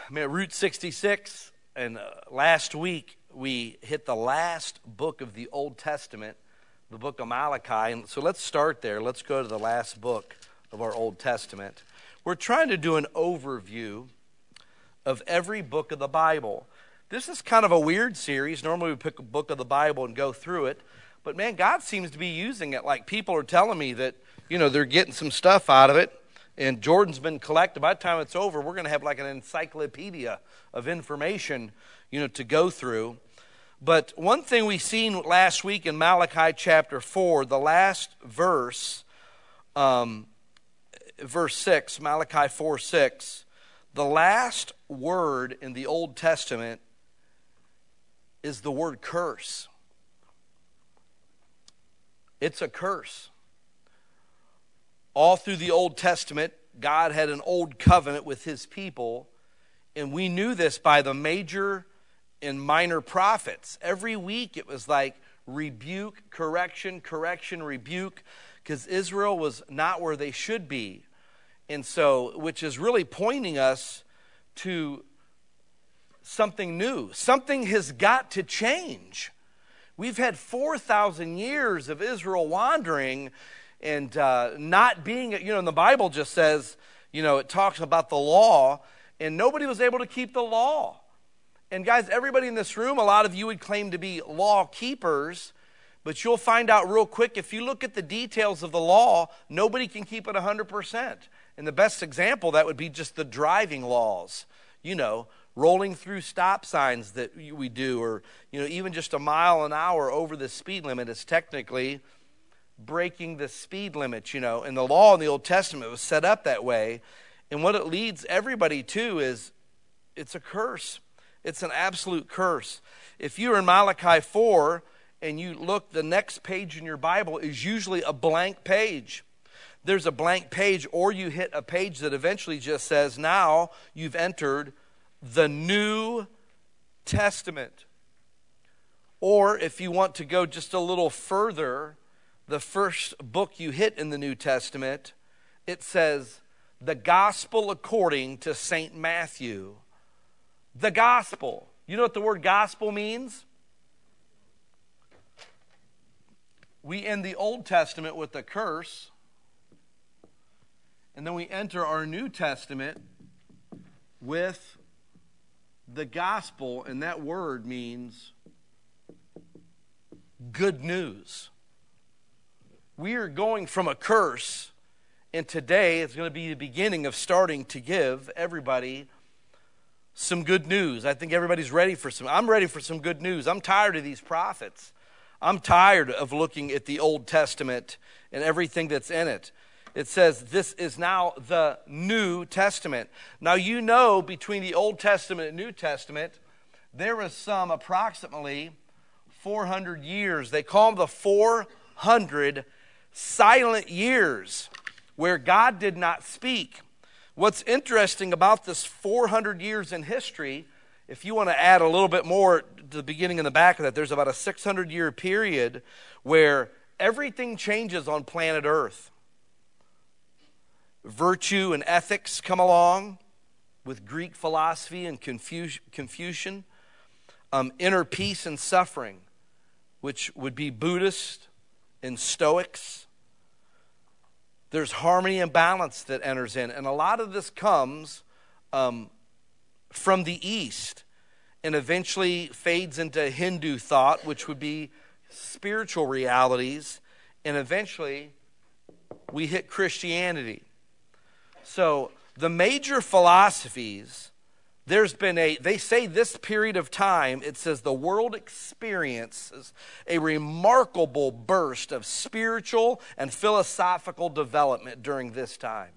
I'm at Route 66, and last week we hit the last book of the Old Testament, the book of Malachi. And so let's start there. Let's go to the last book of our Old Testament. We're trying to do an overview of every book of the Bible. This is kind of a weird series. Normally we pick a book of the Bible and go through it. But man, God seems to be using it. Like people are telling me that, they're getting some stuff out of it. And Jordan's been collecting. By the time it's over, we're going to have like an encyclopedia of information, to go through. But one thing we seen last week in Malachi chapter 4, the last verse, verse 6, Malachi 4:6, the last word in the Old Testament is the word curse. It's a curse. All through the Old Testament, God had an old covenant with his people, and we knew this by the major and minor prophets. Every week it was like rebuke, correction, correction, rebuke, because Israel was not where they should be. And so, which is really pointing us to something new. Something has got to change. We've had 4,000 years of Israel wandering and not being, and the Bible just says, it talks about the law, and nobody was able to keep the law. And guys, everybody in this room, a lot of you would claim to be law keepers, but you'll find out real quick, if you look at the details of the law, nobody can keep it 100%. And the best example, that would be just the driving laws, rolling through stop signs that we do, or, even just a mile an hour over the speed limit is technically breaking the speed limit, and the law in the Old Testament was set up that way. And what it leads everybody to is it's a curse. It's an absolute curse. If you're in Malachi 4 and you look, the next page in your Bible is usually a blank page. There's a blank page, or you hit a page that eventually just says, now you've entered the New Testament. Or if you want to go just a little further, the first book you hit in the New Testament, it says, the Gospel according to St. Matthew. The Gospel. You know what the word gospel means? We end the Old Testament with a curse, and then we enter our New Testament with the gospel, and that word means good news. We are going from a curse, and today is going to be the beginning of starting to give everybody some good news. I think everybody's ready for I'm ready for some good news. I'm tired of these prophets. I'm tired of looking at the Old Testament and everything that's in it. It says this is now the New Testament. Now, between the Old Testament and New Testament, there was some approximately 400 years. They call them the 400 silent years where God did not speak. What's interesting about this 400 years in history, if you want to add a little bit more to the beginning and the back of that, there's about a 600-year period where everything changes on planet Earth. Virtue and ethics come along with Greek philosophy and Confucian. Inner peace and suffering, which would be Buddhist and Stoics. There's harmony and balance that enters in. And a lot of this comes from the East and eventually fades into Hindu thought, which would be spiritual realities. And eventually we hit Christianity. So the major philosophies, they say this period of time, it says the world experiences a remarkable burst of spiritual and philosophical development during this time.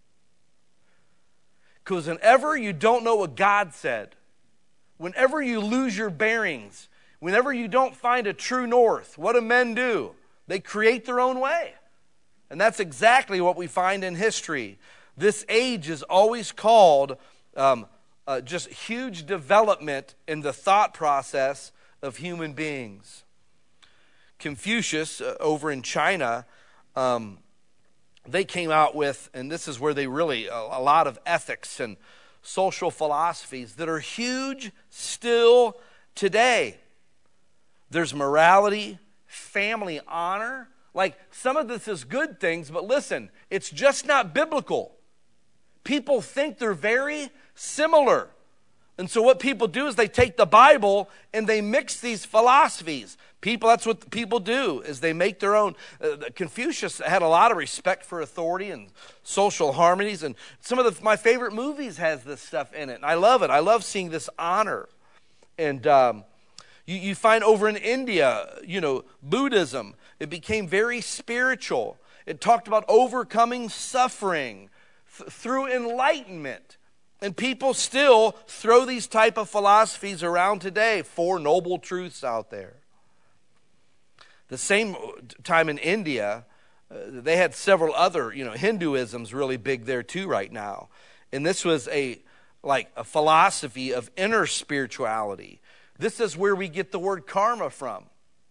Because whenever you don't know what God said, whenever you lose your bearings, whenever you don't find a true north, what do men do? They create their own way. And that's exactly what we find in history. This age is always called just huge development in the thought process of human beings. Confucius, over in China, they came out with, and this is where they really, a lot of ethics and social philosophies that are huge still today. There's morality, family honor. Like, some of this is good things, but listen, it's just not biblical. People think they're very similar. And so what people do is they take the Bible and they mix these philosophies. That's what people do, is they make their own. Confucius had a lot of respect for authority and social harmonies, and some of my favorite movies has this stuff in it. And I love it. I love seeing this honor. And you find over in India, Buddhism, it became very spiritual. It talked about overcoming suffering through enlightenment. And people still throw these type of philosophies around today. 4 noble truths out there. The same time in India, they had several other, Hinduism's really big there too right now. And this was a philosophy of inner spirituality. This is where we get the word karma from.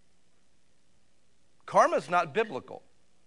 Karma is not biblical,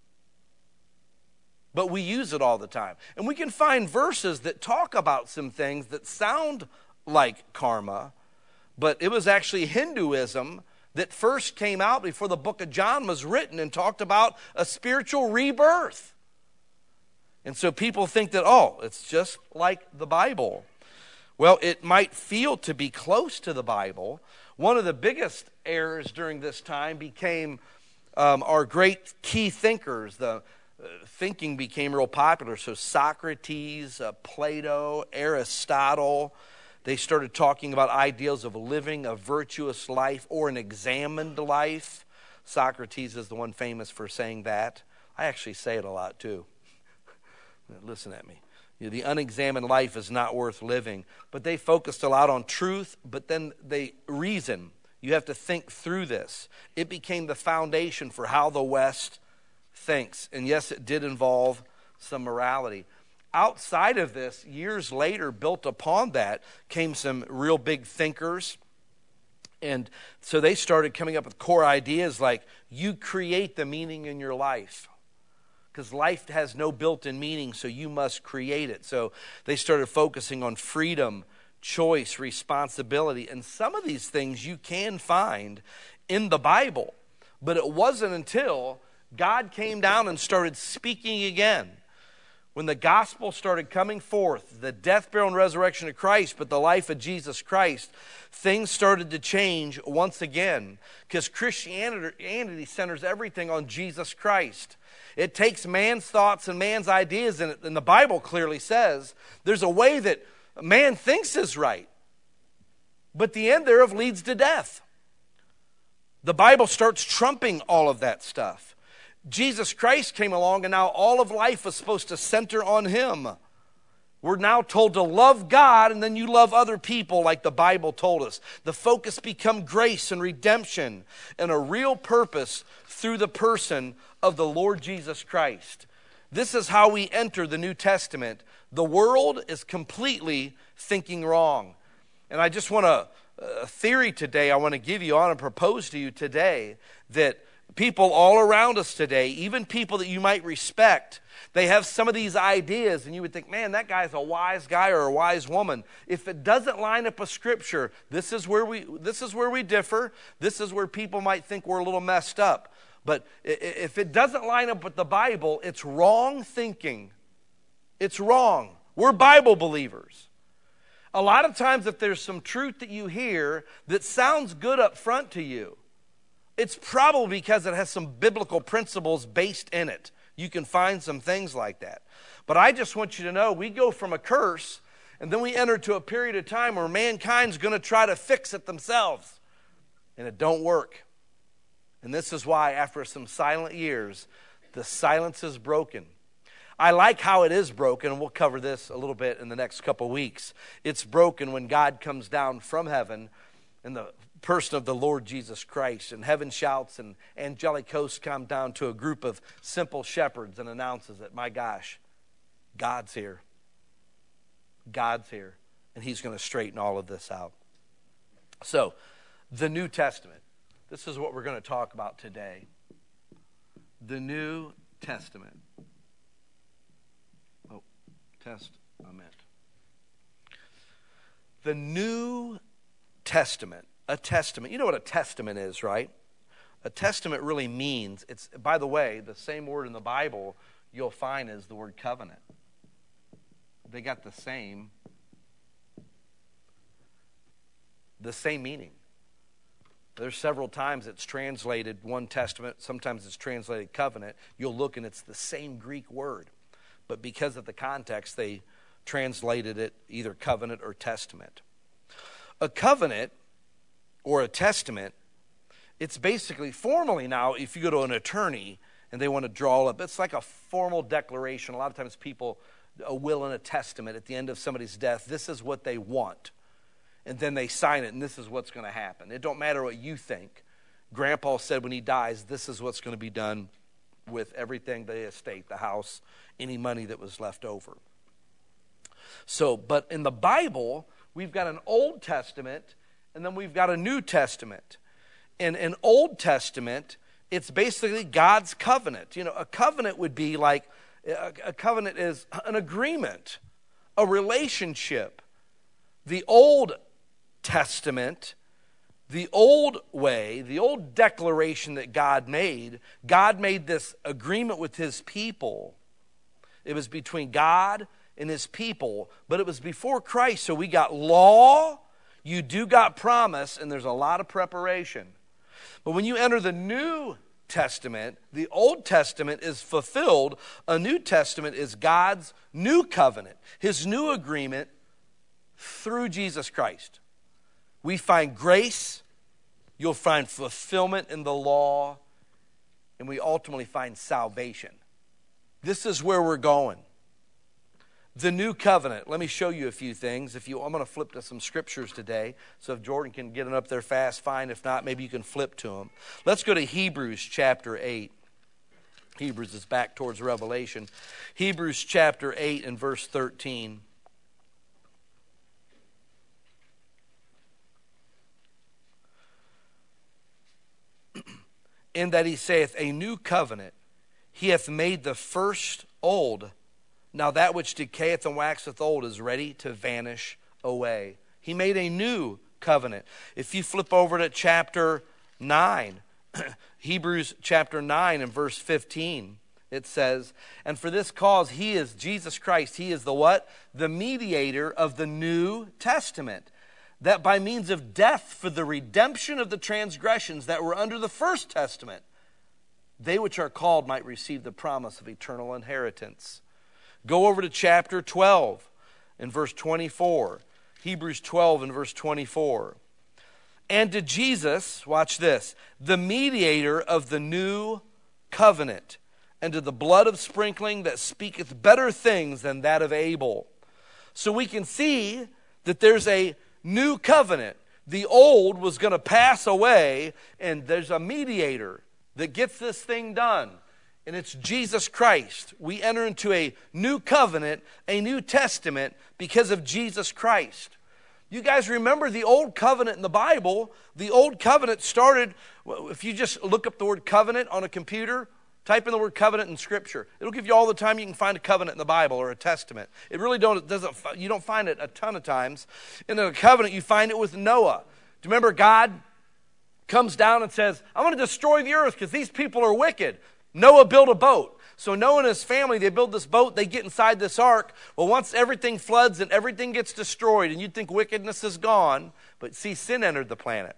but we use it all the time. And we can find verses that talk about some things that sound like karma, but it was actually Hinduism that first came out before the book of John was written and talked about a spiritual rebirth. And so people think that, it's just like the Bible. Well, it might feel to be close to the Bible. One of the biggest errors during this time became our great key thinkers. The thinking became real popular. So Socrates, Plato, Aristotle, they started talking about ideals of living a virtuous life or an examined life. Socrates is the one famous for saying that. I actually say it a lot too. Listen at me. The unexamined life is not worth living. But they focused a lot on truth, but then they reason. You have to think through this. It became the foundation for how the West thinks. And yes, it did involve some morality. Outside of this, years later, built upon that, came some real big thinkers. And so they started coming up with core ideas like, you create the meaning in your life. Because life has no built-in meaning, so you must create it. So they started focusing on freedom, choice, responsibility. And some of these things you can find in the Bible. But it wasn't until God came down and started speaking again. When the gospel started coming forth, the death, burial, and resurrection of Christ, but the life of Jesus Christ, things started to change once again. Because Christianity centers everything on Jesus Christ. It takes man's thoughts and man's ideas, and the Bible clearly says there's a way that man thinks is right, but the end thereof leads to death. The Bible starts trumping all of that stuff. Jesus Christ came along, and now all of life is supposed to center on him. We're now told to love God, and then you love other people like the Bible told us. The focus become grace and redemption and a real purpose through the person of the Lord Jesus Christ. This is how we enter the New Testament. The world is completely thinking wrong. And I just want a theory today I want to give you. I want to propose to you today that people all around us today, even people that you might respect, they have some of these ideas, and you would think, man, that guy's a wise guy or a wise woman. If it doesn't line up with Scripture, this is where we differ. This is where people might think we're a little messed up. But if it doesn't line up with the Bible, it's wrong thinking. It's wrong. We're Bible believers. A lot of times if there's some truth that you hear that sounds good up front to you, it's probably because it has some biblical principles based in it. You can find some things like that. But I just want you to know, we go from a curse, and then we enter to a period of time where mankind's going to try to fix it themselves. And it don't work. And this is why, after some silent years, the silence is broken. I like how it is broken, and we'll cover this a little bit in the next couple weeks. It's broken when God comes down from heaven in the person of the Lord Jesus Christ, and heaven shouts, and angelic hosts come down to a group of simple shepherds and announces that, my gosh, God's here. God's here, and he's going to straighten all of this out. So, the New Testament. This is what we're going to talk about today. The New Testament. Testament. The New Testament, a testament. You know what a testament is, right? A testament really means, it's, by the way, the same word in the Bible you'll find is the word covenant. They got the same meaning. There's several times it's translated one testament, sometimes it's translated covenant. You'll look and it's the same Greek word. But because of the context, they translated it either covenant or testament. A covenant or a testament, it's basically formally now, if you go to an attorney and they want to draw up, it's like a formal declaration. A lot of times people, a will and a testament at the end of somebody's death, this is what they want. And then they sign it, and this is what's going to happen. It don't matter what you think. Grandpa said when he dies, this is what's going to be done with everything, the estate, the house, any money that was left over. So, but in the Bible, we've got an Old Testament, and then we've got a New Testament. In an Old Testament, it's basically God's covenant. You know, a covenant would be like, a covenant is an agreement, a relationship. The Old Testament, the old way, the old declaration that God made this agreement with his people. It was between God and his people, but it was before Christ. So we got law, you do got promise, and there's a lot of preparation. But when you enter the New Testament, the Old Testament is fulfilled. A New Testament is God's new covenant, his new agreement through Jesus Christ. We find grace, you'll find fulfillment in the law, and we ultimately find salvation. This is where we're going. The new covenant. Let me show you a few things. I'm going to flip to some scriptures today. So if Jordan can get it up there fast, fine. If not, maybe you can flip to them. Let's go to Hebrews chapter 8. Hebrews is back towards Revelation. Hebrews chapter 8 and verse 13. In that he saith, a new covenant, he hath made the first old. Now that which decayeth and waxeth old is ready to vanish away. He made a new covenant. If you flip over to chapter 9, Hebrews chapter 9 and verse 15, it says, and for this cause he is, Jesus Christ, he is the what? The mediator of the New Testament, that by means of death for the redemption of the transgressions that were under the first testament, they which are called might receive the promise of eternal inheritance. Go over to chapter 12 and verse 24. Hebrews 12 and verse 24. And to Jesus, watch this, the mediator of the new covenant, and to the blood of sprinkling that speaketh better things than that of Abel. So we can see that there's a new covenant. The old was going to pass away, and there's a mediator that gets this thing done. And it's Jesus Christ. We enter into a new covenant, a new testament, because of Jesus Christ. You guys remember the old covenant in the Bible? The old covenant started, if you just look up the word covenant on a computer, type in the word covenant in Scripture. It'll give you all the time you can find a covenant in the Bible or a testament. It really you don't find it a ton of times. In a covenant, you find it with Noah. Do you remember God comes down and says, I'm going to destroy the earth because these people are wicked. Noah built a boat. So Noah and his family, they build this boat, they get inside this ark. Well, once everything floods and everything gets destroyed, and you'd think wickedness is gone, but see, sin entered the planet.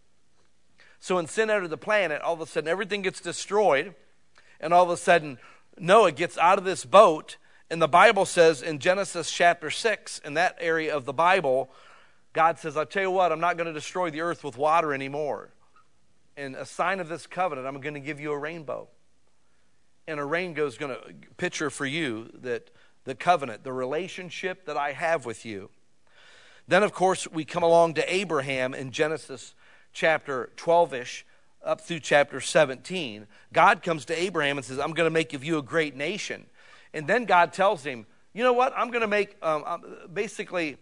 So when sin entered the planet, all of a sudden everything gets destroyed, and all of a sudden Noah gets out of this boat, and the Bible says in Genesis chapter 6, in that area of the Bible, God says, I'll tell you what, I'm not going to destroy the earth with water anymore. And a sign of this covenant, I'm going to give you a rainbow. And a rainbow is going to picture for you that the covenant, the relationship that I have with you. Then, of course, we come along to Abraham in Genesis chapter 12-ish up through chapter 17. God comes to Abraham and says, I'm going to make of you a great nation. And then God tells him, you know what? I'm going to make basically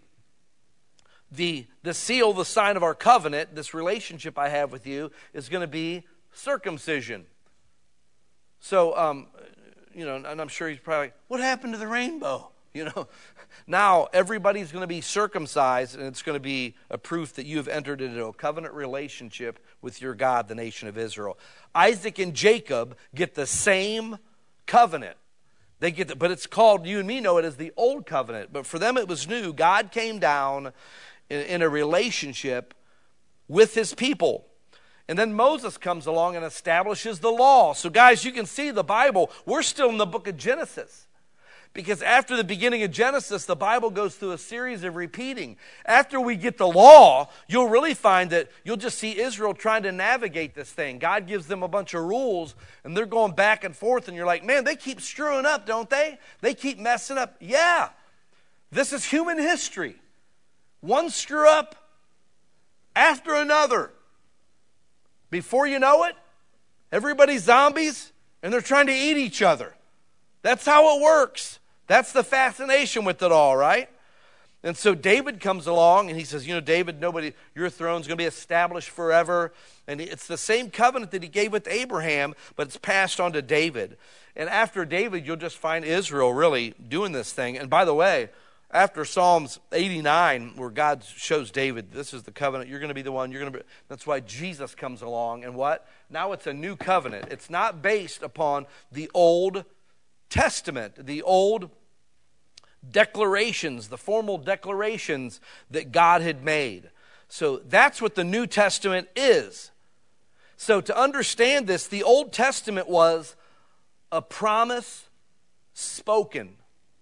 the seal, the sign of our covenant, this relationship I have with you, is going to be circumcision. So, and I'm sure he's probably like, what happened to the rainbow? You know, now everybody's going to be circumcised, and it's going to be a proof that you have entered into a covenant relationship with your God, the nation of Israel. Isaac and Jacob get the same covenant. They get but it's called, you and me know it as the old covenant, but for them it was new. God came down in a relationship with his people. And then Moses comes along and establishes the law. So guys, you can see the Bible, we're still in the book of Genesis. Because after the beginning of Genesis, the Bible goes through a series of repeating. After we get the law, you'll really find that you'll just see Israel trying to navigate this thing. God gives them a bunch of rules, and they're going back and forth, and you're like, man, they keep screwing up, don't they? They keep messing up. Yeah, this is human history. One screw up after another. Before you know it, everybody's zombies, and they're trying to eat each other. That's how it works. That's the fascination with it all, right? And so David comes along and he says, you know, David, your throne's going to be established forever. And it's the same covenant that he gave with Abraham, but it's passed on to David. And after David, you'll just find Israel really doing this thing. And by the way, after Psalms 89, where God shows David, this is the covenant, you're going to be the one, that's why Jesus comes along. And what? Now it's a new covenant. It's not based upon the Old Testament, the old declarations, the formal declarations that God had made. So that's what the New Testament is. So to understand this, the Old Testament was a promise spoken.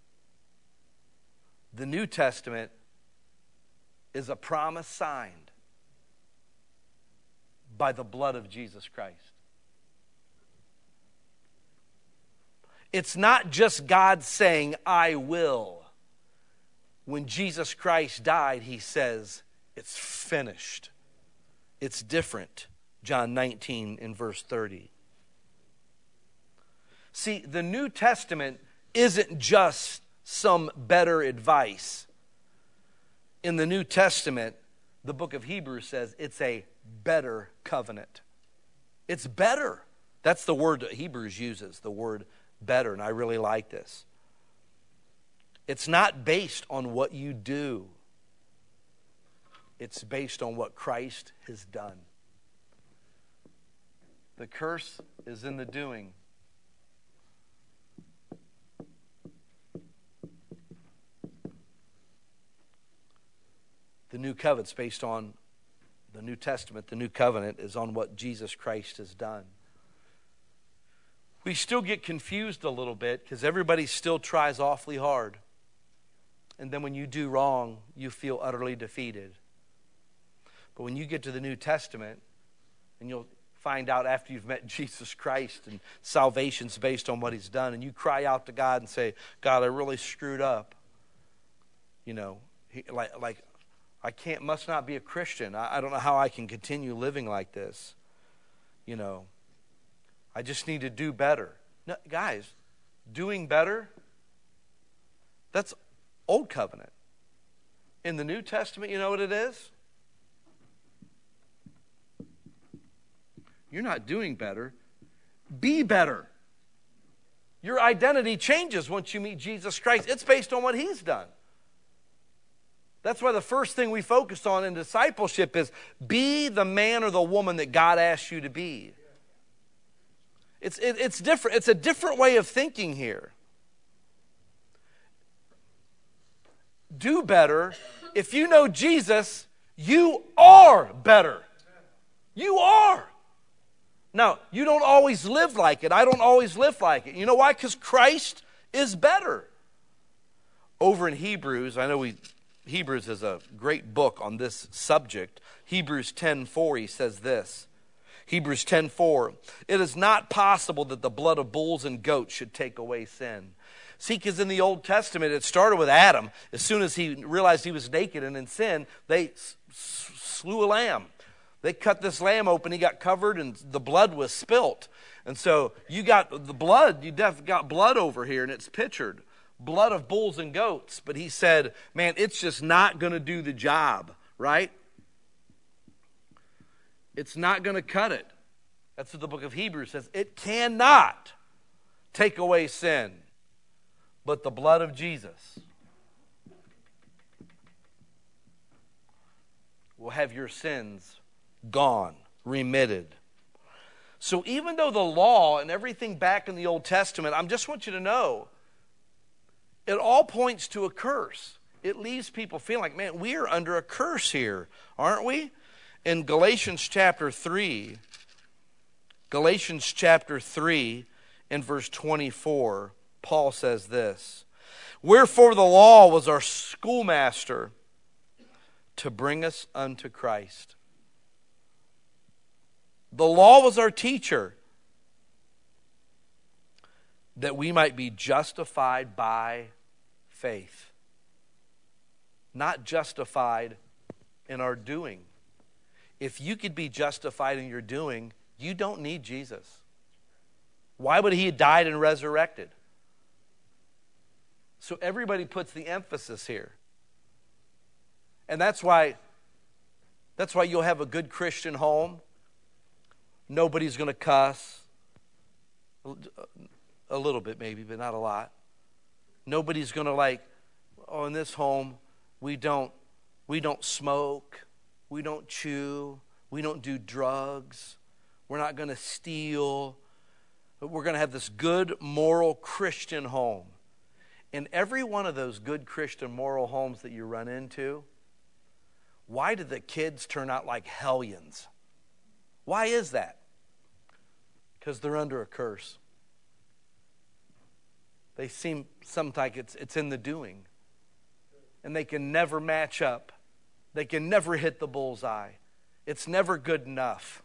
The New Testament is a promise signed by the blood of Jesus Christ. It's not just God saying, I will. When Jesus Christ died, he says, it's finished. It's different. John 19 in verse 30. See, the New Testament isn't just some better advice. In the New Testament, the book of Hebrews says it's a better covenant. It's better. That's the word that Hebrews uses, the word better, and I really like this. It's not based on what you do. It's based on what Christ has done. The curse is in the doing. The new covenant's based on the New Testament. The new covenant is on what Jesus Christ has done. We still get confused a little bit because everybody still tries awfully hard. And then when you do wrong, you feel utterly defeated. But when you get to the New Testament, and you'll find out after you've met Jesus Christ and salvation's based on what he's done, and you cry out to God and say, God, I really screwed up. You know, must not be a Christian. I don't know how I can continue living like this. You know, I just need to do better. No, guys, doing better, that's Old Covenant. In the New Testament, you know what it is? You're not doing better. Be better. Your identity changes once you meet Jesus Christ. It's based on what he's done. That's why the first thing we focus on in discipleship is be the man or the woman that God asks you to be. It's different. It's a different way of thinking here. Do better. If you know Jesus, you are better. You are. Now, you don't always live like it. I don't always live like it. You know why? Because Christ is better. Over in Hebrews, Hebrews is a great book on this subject. Hebrews 10:4, he says this. Hebrews 10:4, it is not possible that the blood of bulls and goats should take away sin. See, because in the Old Testament, it started with Adam. As soon as he realized he was naked and in sin, they slew a lamb. They cut this lamb open, he got covered, and the blood was spilt. And so you got the blood, you got blood over here, and it's pictured. Blood of bulls and goats. But he said, man, it's just not going to do the job, right? It's not going to cut it. That's what the book of Hebrews says. It cannot take away sin. But the blood of Jesus, will have your sins gone, remitted. So even though the law and everything back in the Old Testament, I just want you to know, it all points to a curse. It leaves people feeling like, man, we are under a curse here, aren't we? In Galatians chapter 3 in verse 24, Paul says this, "Wherefore the law was our schoolmaster to bring us unto Christ." The law was our teacher that we might be justified by faith. Not justified in our doing. If you could be justified in your doing, you don't need Jesus. Why would he have died and resurrected? So everybody puts the emphasis here. And that's why you'll have a good Christian home. Nobody's going to cuss. A little bit maybe, but not a lot. Nobody's going to in this home, we don't smoke. We don't chew. We don't do drugs. We're not going to steal. We're going to have this good, moral Christian home. In every one of those good Christian, moral homes that you run into, why do the kids turn out like hellions? Why is that? Because they're under a curse. They seem sometimes like it's in the doing. And they can never match up. They can never hit the bullseye. It's never good enough.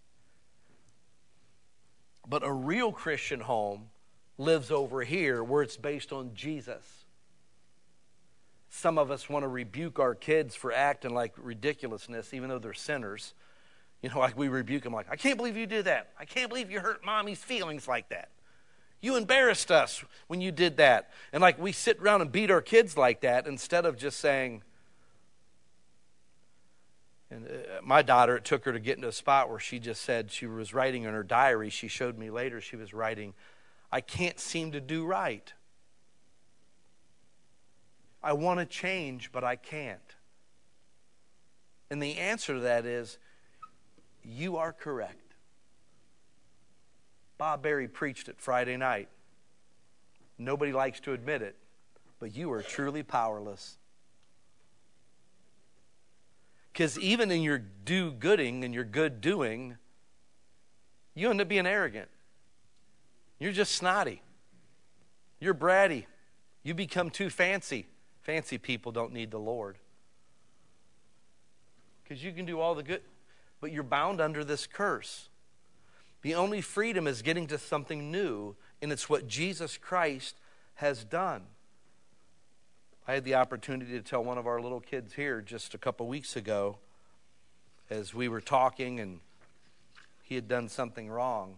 But a real Christian home lives over here where it's based on Jesus. Some of us want to rebuke our kids for acting like ridiculousness, even though they're sinners. Like we rebuke them like, I can't believe you did that. I can't believe you hurt mommy's feelings like that. You embarrassed us when you did that. And like we sit around and beat our kids like that instead of just saying, and my daughter, it took her to get into a spot where she just said she was writing in her diary. She showed me later she was writing, I can't seem to do right. I want to change, but I can't. And the answer to that is, you are correct. Bob Berry preached it Friday night. Nobody likes to admit it, but you are truly powerless. Because even in your do-gooding and your good doing, you end up being arrogant. You're just snotty. You're bratty. You become too fancy. Fancy people don't need the Lord. Because you can do all the good, but you're bound under this curse. The only freedom is getting to something new, and it's what Jesus Christ has done. I had the opportunity to tell one of our little kids here just a couple weeks ago as we were talking and he had done something wrong.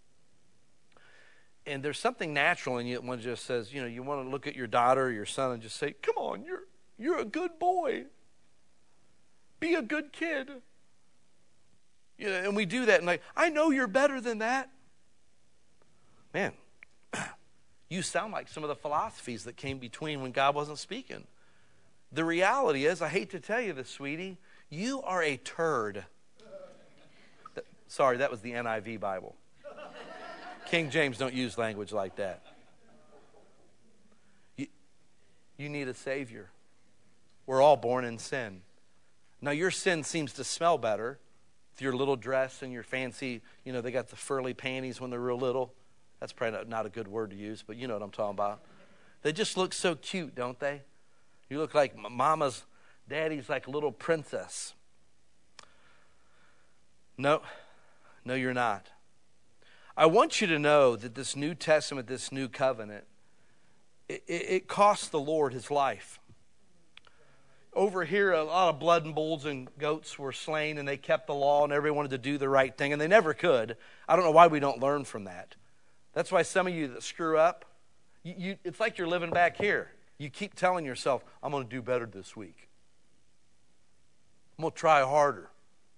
And there's something natural in you when it just says, you want to look at your daughter or your son and just say, come on, you're a good boy. Be a good kid. And we do that, and I know you're better than that. Man, you sound like some of the philosophies that came between when God wasn't speaking. The reality is, I hate to tell you this, sweetie, you are a turd. Sorry, that was the NIV Bible. King James don't use language like that. You need a Savior. We're all born in sin. Now, your sin seems to smell better. Your little dress and your fancy, they got the furry panties when they're real little. That's probably not a good word to use, but you know what I'm talking about. They just look so cute, don't they? You look like mama's, daddy's like a little princess. No, you're not. I want you to know that this New Testament, this new covenant, it cost the Lord his life. Over here, a lot of blood and bulls and goats were slain, and they kept the law, and everyone wanted to do the right thing, and they never could. I don't know why we don't learn from that. That's why some of you that screw up, it's like you're living back here. You keep telling yourself, I'm going to do better this week. I'm going to try harder.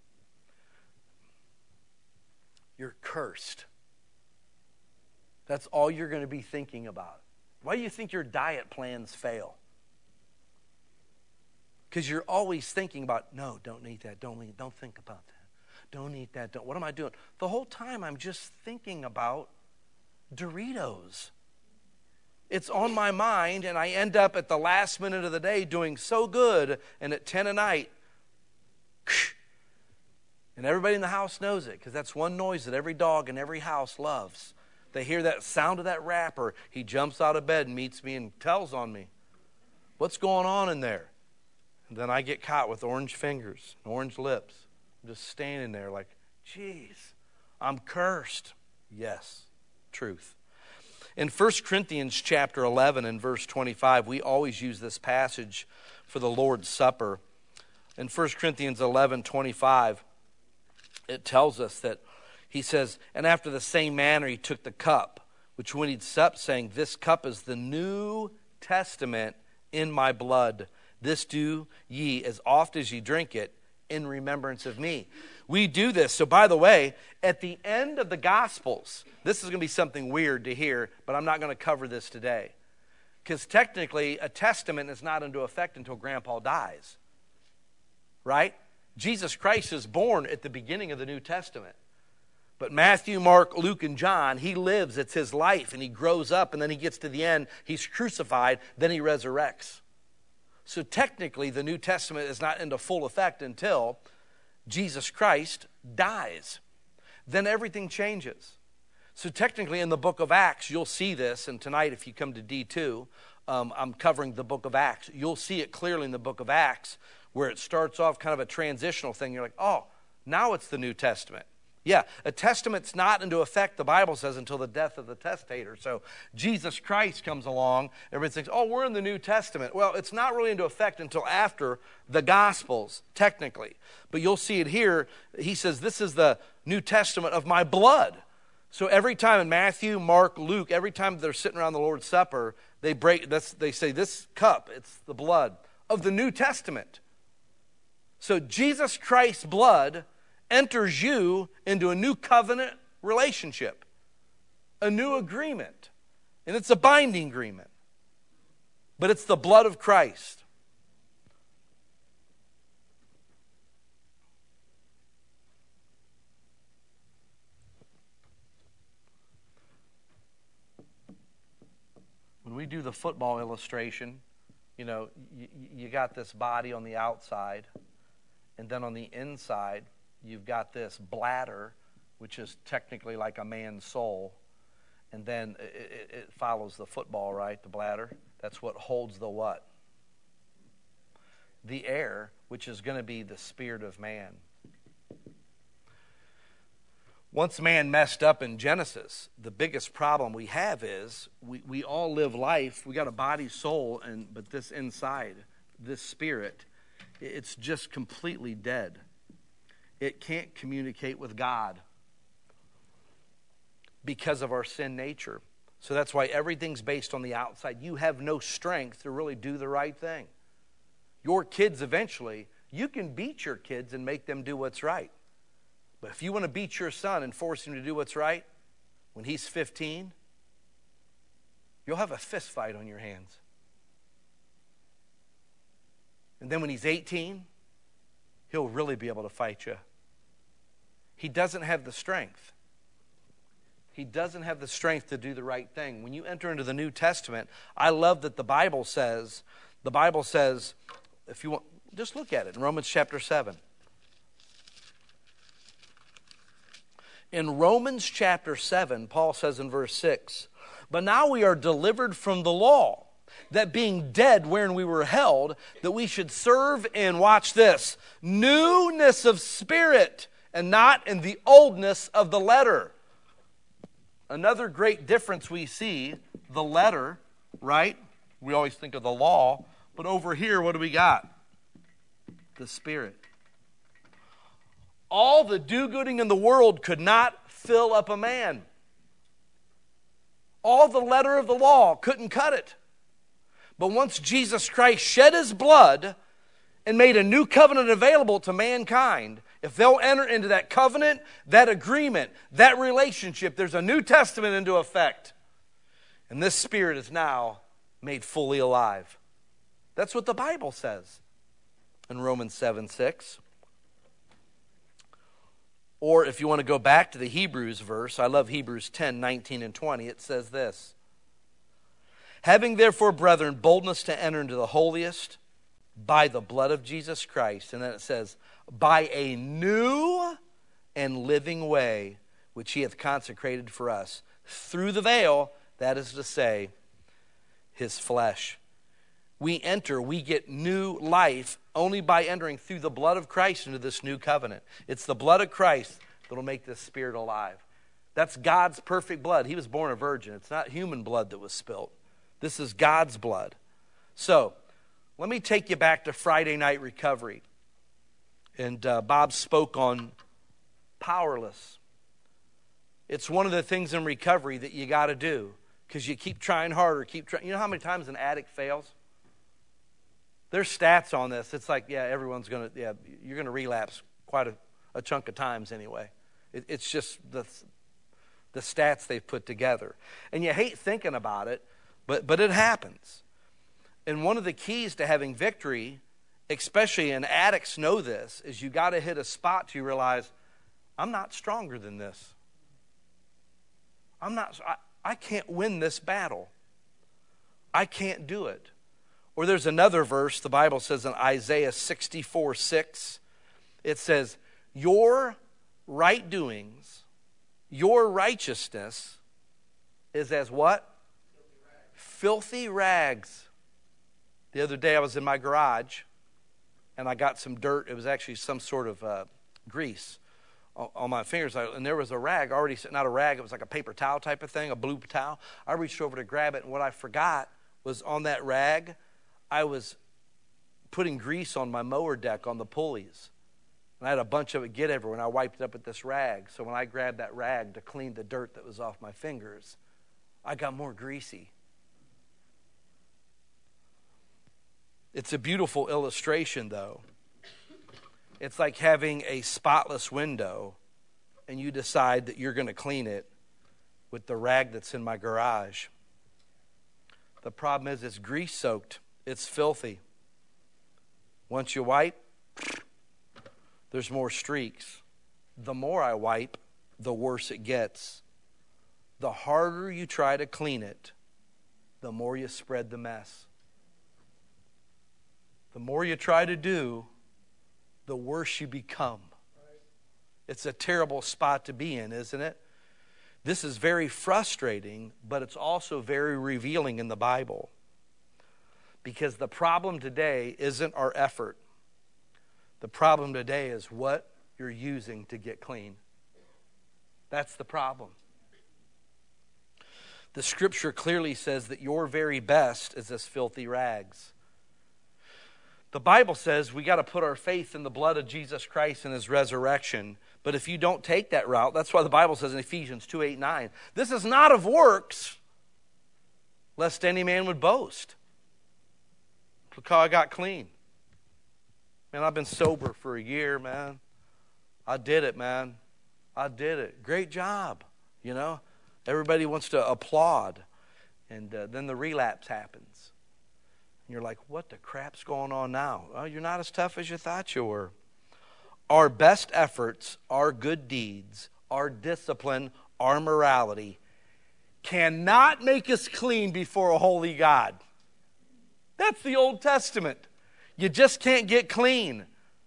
You're cursed. That's all you're going to be thinking about. Why do you think your diet plans fail? Because you're always thinking about, no, don't eat that, don't think about that. Don't eat that, what am I doing? The whole time I'm just thinking about Doritos. It's on my mind, and I end up at the last minute of the day doing so good, and at 10 at night, and everybody in the house knows it, because that's one noise that every dog in every house loves. They hear that sound of that wrapper. He jumps out of bed and meets me and tells on me. What's going on in there? And then I get caught with orange fingers and orange lips. I'm just standing there like, geez, I'm cursed. Yes, truth. In 1 Corinthians chapter 11 and verse 25, we always use this passage for the Lord's Supper. In 1 Corinthians 11:25, it tells us that he says, and after the same manner he took the cup, which when he'd supped, saying, this cup is the New Testament in my blood. This do ye as oft as ye drink it in remembrance of me. We do this. So by the way, at the end of the Gospels, this is going to be something weird to hear, but I'm not going to cover this today. Because technically, a testament is not into effect until Grandpa dies. Right? Jesus Christ is born at the beginning of the New Testament. But Matthew, Mark, Luke, and John, he lives, it's his life, and he grows up, and then he gets to the end, he's crucified, then he resurrects. So technically, the New Testament is not into full effect until Jesus Christ dies. Then everything changes. So technically, in the book of Acts, you'll see this, and tonight if you come to D2, I'm covering the book of Acts. You'll see it clearly in the book of Acts, where it starts off kind of a transitional thing. You're like, oh, now it's the New Testament. Yeah, a testament's not into effect, the Bible says, until the death of the testator. So Jesus Christ comes along, everybody thinks, oh, we're in the New Testament. Well, it's not really into effect until after the Gospels, technically. But you'll see it here. He says, this is the New Testament of my blood. So every time in Matthew, Mark, Luke, every time they're sitting around the Lord's Supper, they say, this cup, it's the blood of the New Testament. So Jesus Christ's blood enters you into a new covenant relationship, a new agreement. And it's a binding agreement. But it's the blood of Christ. When we do the football illustration, you got this body on the outside, and then on the inside, you've got this bladder, which is technically like a man's soul. And then it follows the football, right? The bladder. That's what holds the what? The air, which is going to be the spirit of man. Once man messed up in Genesis, the biggest problem we have is we all live life. We got a body, soul, but this inside, this spirit, it's just completely dead. It can't communicate with God because of our sin nature. So that's why everything's based on the outside. You have no strength to really do the right thing. Your kids eventually, you can beat your kids and make them do what's right. But if you want to beat your son and force him to do what's right, when he's 15, you'll have a fist fight on your hands. And then when he's 18, he'll really be able to fight you. He doesn't have the strength. He doesn't have the strength to do the right thing. When you enter into the New Testament, I love that the Bible says, if you want, just look at it in Romans chapter 7. In Romans chapter 7, Paul says in verse 6, but now we are delivered from the law, that being dead wherein we were held, that we should serve in, watch this, newness of spirit, and not in the oldness of the letter. Another great difference we see, the letter, right? We always think of the law, but over here, what do we got? The Spirit. All the do-gooding in the world could not fill up a man. All the letter of the law couldn't cut it. But once Jesus Christ shed his blood and made a new covenant available to mankind, if they'll enter into that covenant, that agreement, that relationship, there's a New Testament into effect. And this Spirit is now made fully alive. That's what the Bible says. in Romans 7:6. Or if you want to go back to the Hebrews verse, I love Hebrews 10:19 and 20, it says this. Having therefore, brethren, boldness to enter into the holiest by the blood of Jesus Christ. And then it says, by a new and living way, which he hath consecrated for us, through the veil, that is to say, his flesh. We get new life only by entering through the blood of Christ into this new covenant. It's the blood of Christ that will make this spirit alive. That's God's perfect blood. He was born a virgin. It's not human blood that was spilt. This is God's blood. So, let me take you back to Friday night recovery. And Bob spoke on powerless. It's one of the things in recovery that you got to do because you keep trying harder, You know how many times an addict fails? There's stats on this. It's like, you're going to relapse quite a chunk of times anyway. It's just the stats they've put together. And you hate thinking about it, but it happens. And one of the keys to having victory, especially, and addicts know this, is you got to hit a spot to realize, I'm not stronger than this. I can't win this battle. I can't do it. Or there's another verse, the Bible says in Isaiah 64:6, it says, your right doings, your righteousness is as what? Filthy rags. The other day I was in my garage and I got some dirt. It was actually some sort of grease on my fingers. And there was a rag already, not a rag, it was like a paper towel type of thing, a blue towel. I reached over to grab it, and what I forgot was on that rag, I was putting grease on my mower deck on the pulleys. And I had a bunch of it get everywhere, and I wiped it up with this rag. So when I grabbed that rag to clean the dirt that was off my fingers, I got more greasy. It's a beautiful illustration, though. It's like having a spotless window, and you decide that you're going to clean it with the rag that's in my garage. The problem is it's grease-soaked. It's filthy. Once you wipe, there's more streaks. The more I wipe, the worse it gets. The harder you try to clean it, the more you spread the mess. The more you try to do, the worse you become. It's a terrible spot to be in, isn't it? This is very frustrating, but it's also very revealing in the Bible. Because the problem today isn't our effort. The problem today is what you're using to get clean. That's the problem. The scripture clearly says that your very best is as filthy rags. The Bible says we got to put our faith in the blood of Jesus Christ and his resurrection. But if you don't take that route, that's why the Bible says in Ephesians 2:8-9, this is not of works, lest any man would boast. Look how I got clean. Man, I've been sober for a year, man. I did it, man. I did it. Great job, you know. Everybody wants to applaud. And then the relapse happens. And you're like, what the crap's going on now? Well, you're not as tough as you thought you were. Our best efforts, our good deeds, our discipline, our morality cannot make us clean before a holy God. That's the Old Testament. You just can't get clean.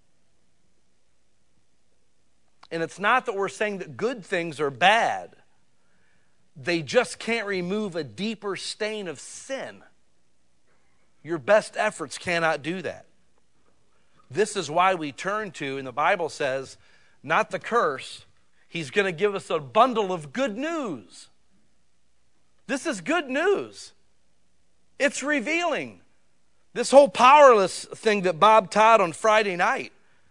And it's not that we're saying that good things are bad. They just can't remove a deeper stain of sin. Your best efforts cannot do that. This is why we turn to, and the Bible says, not the curse. He's going to give us a bundle of good news. This is good news. It's revealing. This whole powerless thing that Bob taught on Friday night,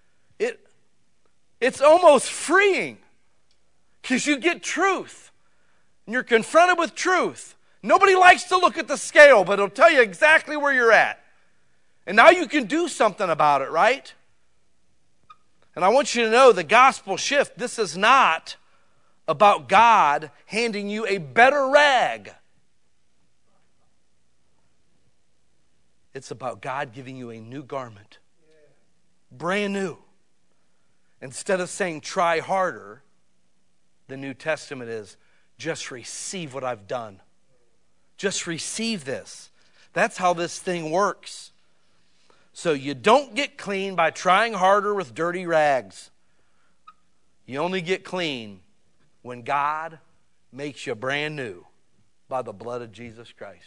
it's almost freeing because you get truth. And you're confronted with truth. Nobody likes to look at the scale, but it'll tell you exactly where you're at. And now you can do something about it, right? And I want you to know the gospel shift. This is not about God handing you a better rag. It's about God giving you a new garment. brand new. Instead of saying try harder, the New Testament is just receive what I've done. Just receive this. That's how this thing works. So you don't get clean by trying harder with dirty rags. You only get clean when God makes you brand new by the blood of Jesus Christ.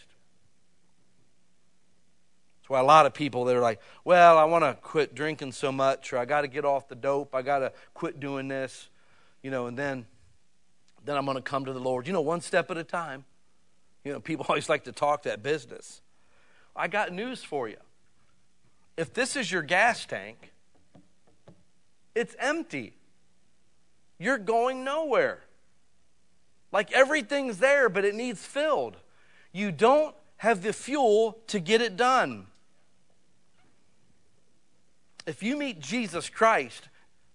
That's why a lot of people, they're like, well, I want to quit drinking so much, or I got to get off the dope, I got to quit doing this, and then I'm going to come to the Lord. One step at a time. People always like to talk that business. I got news for you. If this is your gas tank, it's empty. You're going nowhere. Like everything's there, but it needs filled. You don't have the fuel to get it done. If you meet Jesus Christ,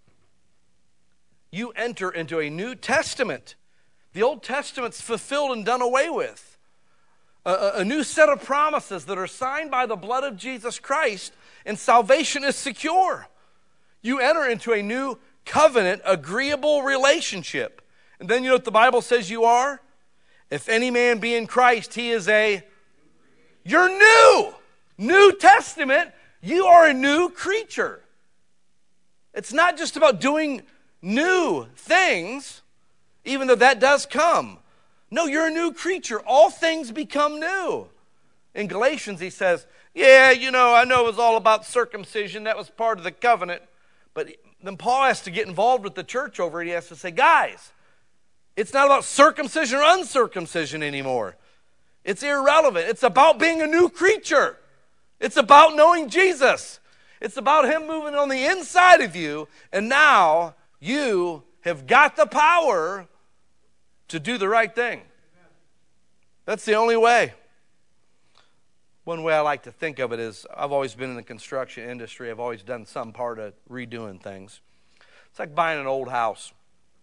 you enter into a New Testament. The Old Testament's fulfilled and done away with. A new set of promises that are signed by the blood of Jesus Christ, and salvation is secure. You enter into a new covenant, agreeable relationship. And then you know what the Bible says you are? If any man be in Christ, he is you're new. New Testament, you are a new creature. It's not just about doing new things, even though that does come. No, you're a new creature. All things become new. In Galatians, he says, I know it was all about circumcision. That was part of the covenant. But then Paul has to get involved with the church over it. He has to say, guys, it's not about circumcision or uncircumcision anymore. It's irrelevant. It's about being a new creature. It's about knowing Jesus. It's about him moving on the inside of you. And now you have got the power to do the right thing. That's the only way. One way I like to think of it is, I've always been in the construction industry. I've always done some part of redoing things. It's like buying an old house.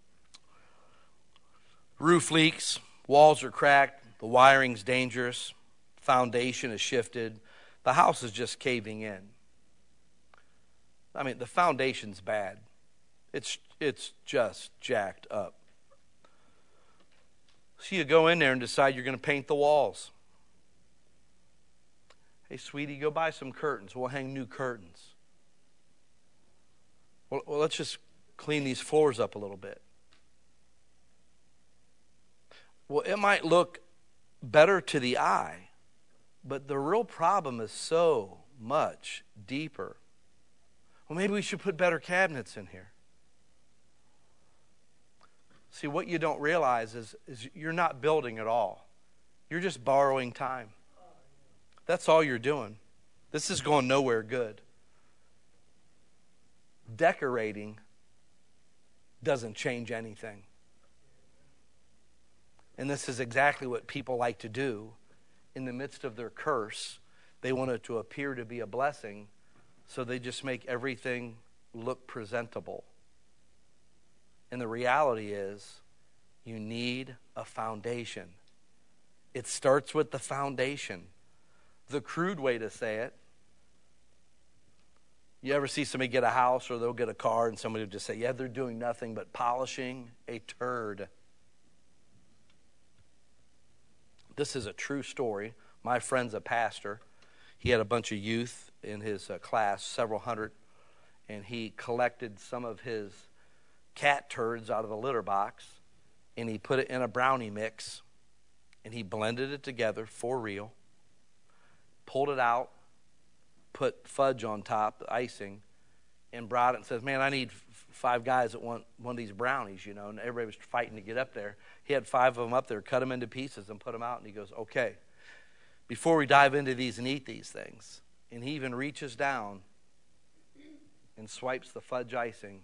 Roof leaks, walls are cracked, the wiring's dangerous, foundation is shifted, the house is just caving in. I mean, the foundation's bad. It's just jacked up. So you go in there and decide you're going to paint the walls. Hey, sweetie, go buy some curtains. We'll hang new curtains. Well, let's just clean these floors up a little bit. Well, it might look better to the eye, but the real problem is so much deeper. Well, maybe we should put better cabinets in here. See, what you don't realize is you're not building at all. You're just borrowing time. That's all you're doing. This is going nowhere good. Decorating doesn't change anything. And this is exactly what people like to do in the midst of their curse. They want it to appear to be a blessing, so they just make everything look presentable. And the reality is, you need a foundation. It starts with the foundation. The crude way to say it, you ever see somebody get a house or they'll get a car and somebody will just say, yeah, they're doing nothing but polishing a turd. This is a true story. My friend's a pastor. He had a bunch of youth in his class, several hundred, and he collected some of his cat turds out of the litter box, and he put it in a brownie mix, and he blended it together for real, pulled it out, put fudge on top, the icing, and brought it and says, man, I need 5 guys that want one of these brownies, and everybody was fighting to get up there. He had 5 of them up there, cut them into pieces and put them out, and he goes, okay, before we dive into these and eat these things, and he even reaches down and swipes the fudge icing.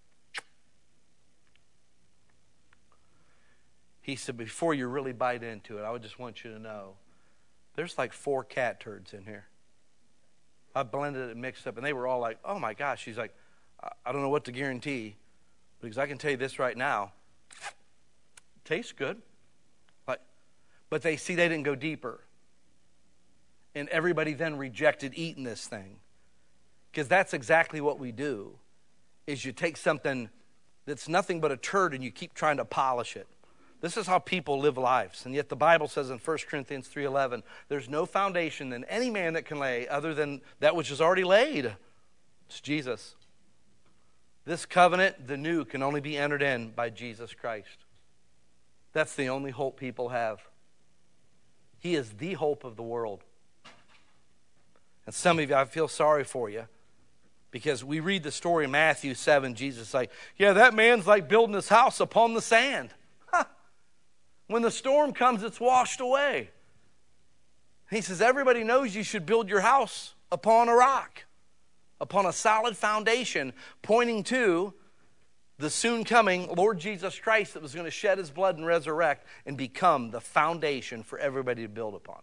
He said, before you really bite into it, I would just want you to know, there's like 4 cat turds in here. I blended it and mixed up, and they were all like, oh my gosh. He's like, I don't know what to guarantee, because I can tell you this right now. Tastes good. But they didn't go deeper. And everybody then rejected eating this thing. Because that's exactly what we do, is you take something that's nothing but a turd and you keep trying to polish it. This is how people live lives. And yet the Bible says in 1 Corinthians 3:11, there's no foundation in any man that can lay other than that which is already laid. It's Jesus. This covenant, the new, can only be entered in by Jesus Christ. That's the only hope people have. He is the hope of the world. And some of you, I feel sorry for you, because we read the story in Matthew 7, Jesus is like, yeah, that man's like building his house upon the sand. Huh. When the storm comes, it's washed away. He says, everybody knows you should build your house upon a rock, upon a solid foundation, pointing to the soon coming Lord Jesus Christ that was going to shed his blood and resurrect and become the foundation for everybody to build upon.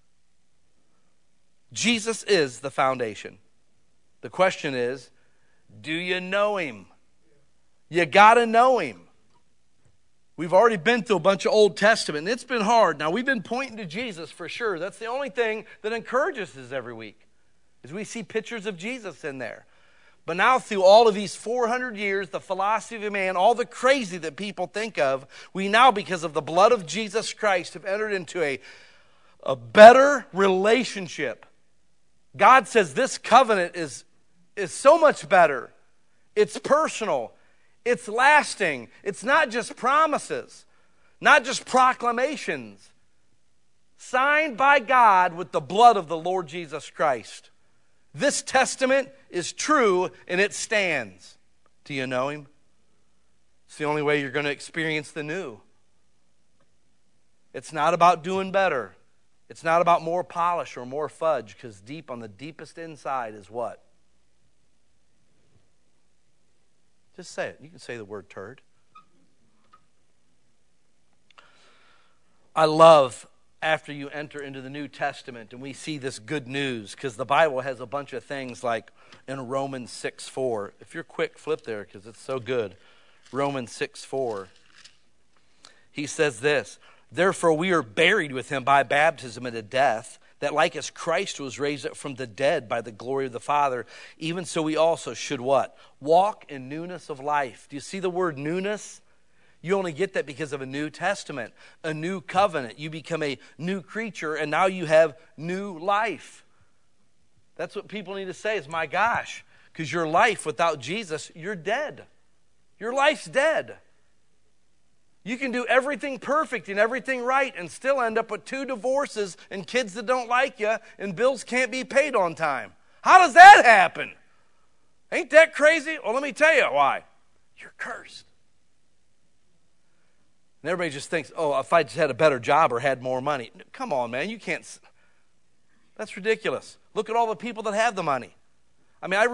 Jesus is the foundation. The question is, do you know him? You got to know him. We've already been through a bunch of Old Testament, and it's been hard. Now, we've been pointing to Jesus for sure. That's the only thing that encourages us every week, is we see pictures of Jesus in there. But now through all of these 400 years, the philosophy of man, all the crazy that people think of, we now, because of the blood of Jesus Christ, have entered into a better relationship. God says this covenant is so much better. It's personal. It's lasting. It's not just promises, not just proclamations. Signed by God with the blood of the Lord Jesus Christ. This testament is true and it stands. Do you know him? It's the only way you're going to experience the new. It's not about doing better. It's not about more polish or more fudge, because deep on the deepest inside is what? Just say it. You can say the word turd. I love after you enter into the New Testament and we see this good news, because the Bible has a bunch of things like in Romans 6:4. If you're quick, flip there because it's so good. Romans 6:4. He says this, therefore we are buried with him by baptism into death, that like as Christ was raised up from the dead by the glory of the Father, even so we also should what? Walk in newness of life. Do you see the word newness? You only get that because of a New Testament, a new covenant. You become a new creature, and now you have new life. That's what people need to say is, my gosh, because your life without Jesus, you're dead. Your life's dead. You can do everything perfect and everything right and still end up with 2 divorces and kids that don't like you and bills can't be paid on time. How does that happen? Ain't that crazy? Well, let me tell you why. You're cursed. And everybody just thinks, oh, if I just had a better job or had more money. Come on, man, you can't. That's ridiculous. Look at all the people that have the money. I mean, I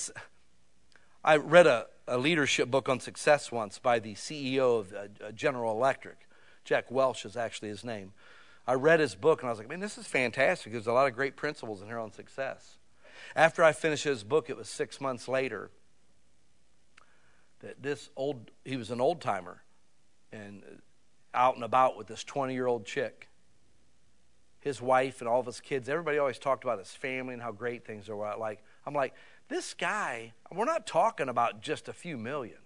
read a leadership book on success once by the CEO of General Electric. Jack Welch is actually his name. I read his book and I was like, man, this is fantastic. There's a lot of great principles in here on success. After I finished his book, it was 6 months later that he was an old timer and out and about with this 20-year-old chick. His wife and all of his kids, everybody always talked about his family and how great things are. I'm like, this guy, we're not talking about just a few million.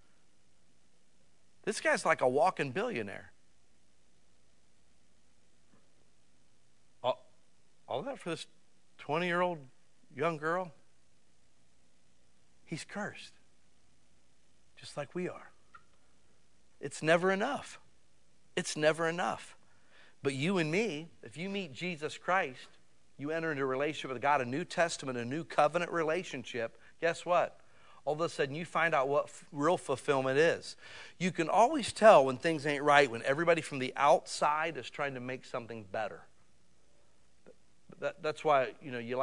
This guy's like a walking billionaire. All that for this 20-year-old young girl? He's cursed. Just like we are. It's never enough. It's never enough. But you and me, if you meet Jesus Christ, you enter into a relationship with God, a New Testament, a new covenant relationship, guess what? All of a sudden you find out what real fulfillment is. You can always tell when things ain't right, when everybody from the outside is trying to make something better. That's why, you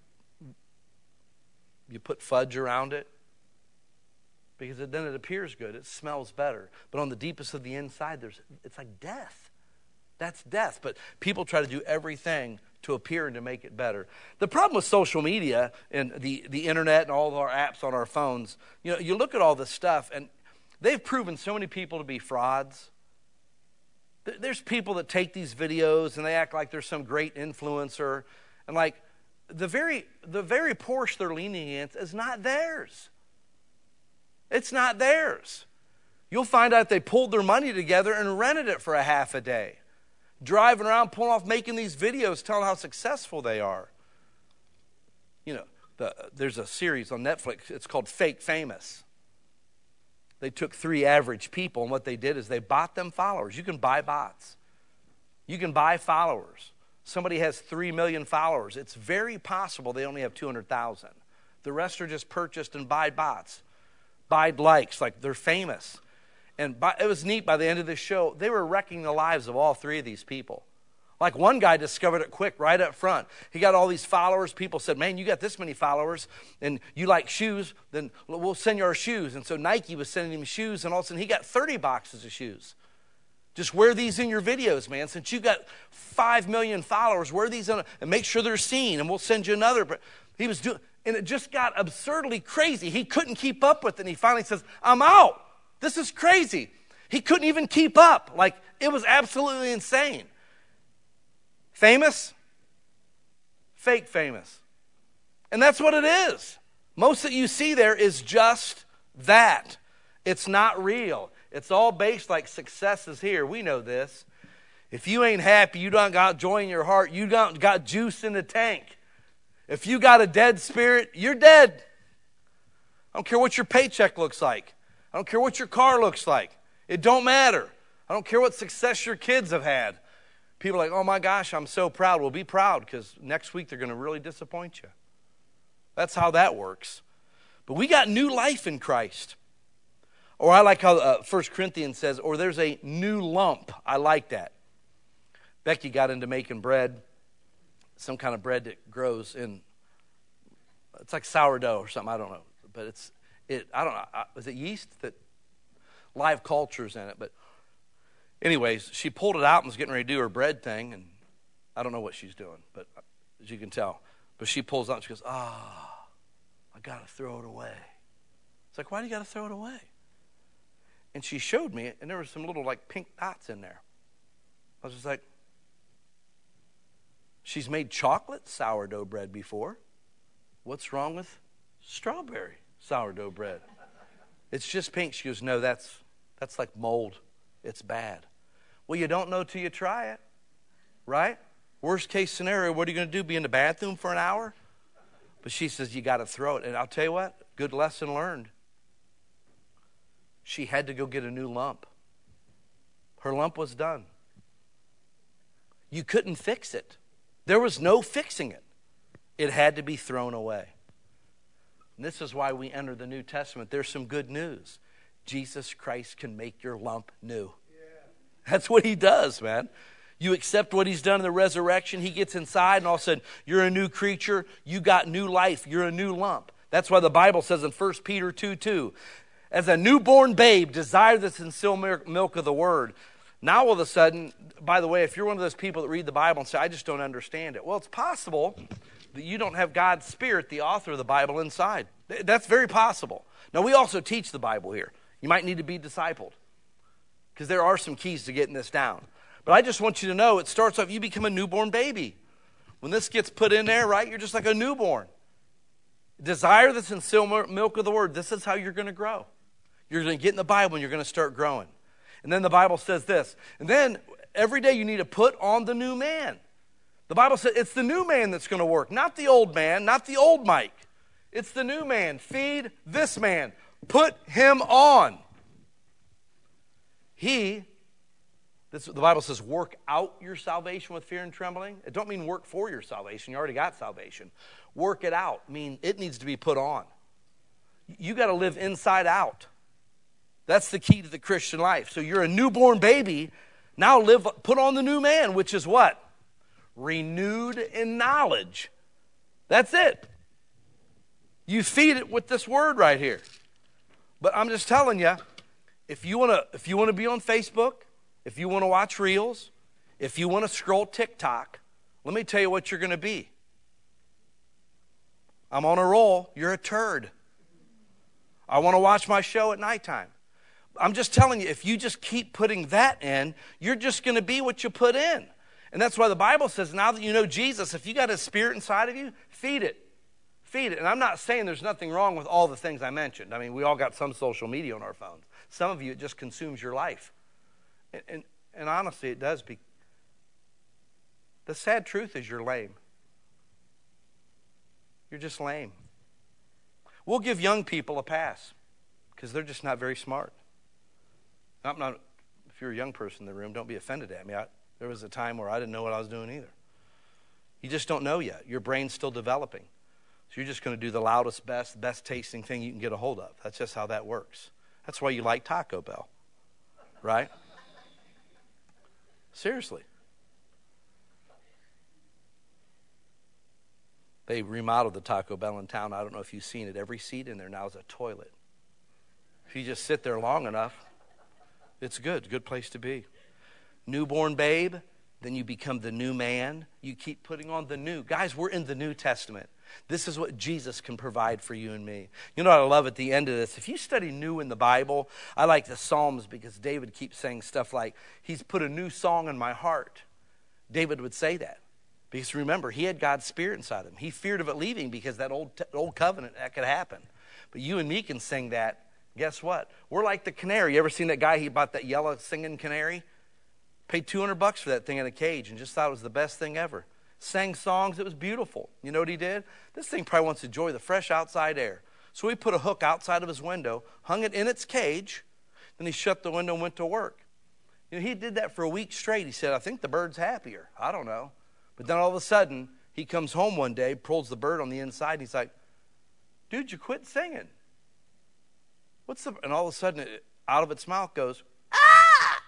put fudge around it. Because then it appears good. It smells better. But on the deepest of the inside, it's like death. That's death. But people try to do everything to appear and to make it better. The problem with social media and the internet and all of our apps on our phones, you look at all this stuff, and they've proven so many people to be frauds. There's people that take these videos and they act like they're some great influencer. And the very Porsche they're leaning against is not theirs. It's not theirs. You'll find out they pulled their money together and rented it for a half a day. Driving around, pulling off, making these videos, telling how successful they are. You know, there's a series on Netflix. It's called Fake Famous. They took 3 average people, and what they did is they bought them followers. You can buy bots. You can buy followers. Somebody has 3 million followers. It's very possible they only have 200,000. The rest are just purchased and buy bots. Buy likes, like they're famous. And it was neat, by the end of this show, they were wrecking the lives of all 3 of these people. Like one guy discovered it quick, right up front. He got all these followers. People said, man, you got this many followers, and you like shoes, then we'll send you our shoes. And so Nike was sending him shoes, and all of a sudden he got 30 boxes of shoes. Just wear these in your videos, man. Since you got 5 million followers, wear these and make sure they're seen, and we'll send you another. But he was doing, and it just got absurdly crazy. He couldn't keep up with it, and he finally says, I'm out. This is crazy. He couldn't even keep up. Like, it was absolutely insane. Famous? Fake famous. And that's what it is. Most that you see there is just that. It's not real. It's all based like success is here. We know this. If you ain't happy, you don't got joy in your heart, you don't got juice in the tank. If you got a dead spirit, you're dead. I don't care what your paycheck looks like. I don't care what your car looks like. It don't matter. I don't care what success your kids have had. People are like, oh my gosh, I'm so proud. Well, be proud, because next week they're going to really disappoint you. That's how that works. But we got new life in Christ. Or I like how 1 Corinthians says, or there's a new lump. I like that. Becky got into making bread, some kind of bread that grows in, it's like sourdough or something, I don't know. But I don't know, is it yeast? That live culture's in it, but anyways, she pulled it out and was getting ready to do her bread thing, and I don't know what she's doing, but as you can tell. But she pulls out and she goes, I got to throw it away. It's like, why do you got to throw it away? And she showed me it, and there were some little like pink dots in there. I was just like, she's made chocolate sourdough bread before. What's wrong with strawberry sourdough bread? It's just pink. She goes, no, that's like mold. It's bad. Well, you don't know till you try it, right? Worst case scenario, what are you going to do? Be in the bathroom for an hour? But she says, you got to throw it. And I'll tell you what, good lesson learned. She had to go get a new lump. Her lump was done. You couldn't fix it. There was no fixing it. It had to be thrown away. And this is why we enter the New Testament. There's some good news. Jesus Christ can make your lump new. That's what he does, man. You accept what he's done in the resurrection. He gets inside, and all of a sudden, you're a new creature. You got new life. You're a new lump. That's why the Bible says in 1 Peter 2:2, as a newborn babe, desire the sincere milk of the word. Now, all of a sudden, by the way, if you're one of those people that read the Bible and say, I just don't understand it. Well, it's possible that you don't have God's Spirit, the author of the Bible, inside. That's very possible. Now, we also teach the Bible here. You might need to be discipled, because there are some keys to getting this down. But I just want you to know, it starts off, you become a newborn baby. When this gets put in there, right, you're just like a newborn. Desire the sincere milk of the word. This is how you're going to grow. You're going to get in the Bible and you're going to start growing. And then the Bible says this. And then every day you need to put on the new man. The Bible says it's the new man that's going to work, not the old man, not the old Mike. It's the new man. Feed this man. Put him on. The Bible says, work out your salvation with fear and trembling. It don't mean work for your salvation. You already got salvation. Work it out. It needs to be put on. You got to live inside out. That's the key to the Christian life. So you're a newborn baby. Now put on the new man, which is what? Renewed in knowledge. That's it. You feed it with this word right here. But I'm just telling you, if you want to be on Facebook, if you want to watch Reels, if you want to scroll TikTok, let me tell you what you're going to be. I'm on a roll. You're a turd. I want to watch my show at nighttime. I'm just telling you, if you just keep putting that in, you're just going to be what you put in. And that's why the Bible says, now that you know Jesus, if you got His Spirit inside of you, feed it. Feed it. And I'm not saying there's nothing wrong with all the things I mentioned. I mean, we all got some social media on our phones. Some of you, it just consumes your life. And honestly, it does. The sad truth is you're lame. You're just lame. We'll give young people a pass because they're just not very smart. If you're a young person in the room, don't be offended at me. There was a time where I didn't know what I was doing either. You just don't know yet. Your brain's still developing. So you're just going to do the loudest, best tasting thing you can get a hold of. That's just how that works. That's why you like Taco Bell, right? Seriously. They remodeled the Taco Bell in town. I don't know if you've seen it. Every seat in there now is a toilet. If you just sit there long enough, it's good. It's a good place to be. Newborn babe, then you become the new man. You keep putting on the new. Guys, we're in the New Testament. This is what Jesus can provide for you and me. You know what I love at the end of this? If you study new in the Bible, I like the Psalms because David keeps saying stuff like, He's put a new song in my heart. David would say that. Because remember, he had God's Spirit inside him. He feared of it leaving because that old covenant, that could happen. But you and me can sing that. Guess what? We're like the canary. You ever seen that guy, he bought that yellow singing canary? Paid $200 for that thing in a cage and just thought it was the best thing ever. Sang songs. It was beautiful. You know what he did? This thing probably wants to enjoy the fresh outside air. So he put a hook outside of his window, hung it in its cage, then he shut the window and went to work. You know, he did that for a week straight. He said, I think the bird's happier. I don't know. But then all of a sudden, he comes home one day, pulls the bird on the inside, and he's like, dude, you quit singing. And all of a sudden, out of its mouth goes, ah!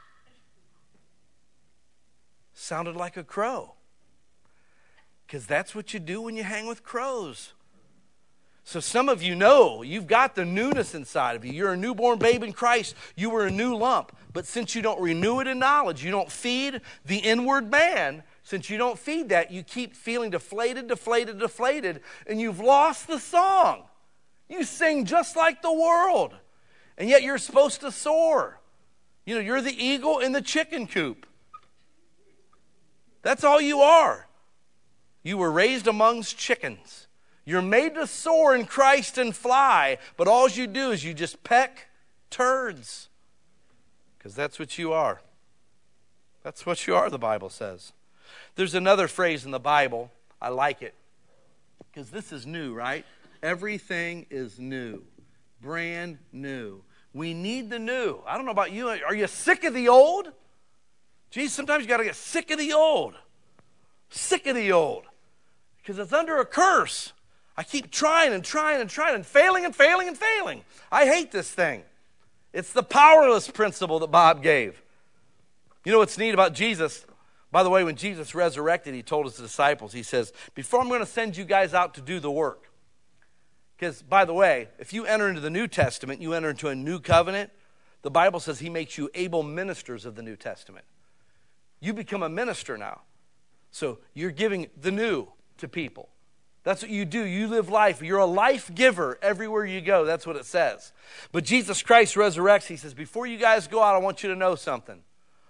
Sounded like a crow. Because that's what you do when you hang with crows. So some of you know you've got the newness inside of you. You're a newborn babe in Christ. You were a new lump. But since you don't renew it in knowledge, you don't feed the inward man. Since you don't feed that, you keep feeling deflated, and you've lost the song. You sing just like the world. And yet you're supposed to soar. You know, you're the eagle in the chicken coop. That's all you are. You were raised amongst chickens. You're made to soar in Christ and fly, but all you do is you just peck turds. Because that's what you are. That's what you are, the Bible says. There's another phrase in the Bible. I like it. Because this is new, right? Everything is new. Brand new. We need the new. I don't know about you. Are you sick of the old? Geez, sometimes you got to get sick of the old. Sick of the old. Because it's under a curse. I keep trying and failing. I hate this thing. It's the powerless principle that Bob gave. You know what's neat about Jesus? By the way, when Jesus resurrected, he told his disciples, he says, before I'm going to send you guys out to do the work. Because, by the way, if you enter into the New Testament, you enter into a new covenant, the Bible says he makes you able ministers of the New Testament. You become a minister now. So you're giving the new to people. That's what you do. You live life. You're a life giver everywhere you go. That's what it says. But Jesus Christ resurrects. He says, before you guys go out, I want you to know something.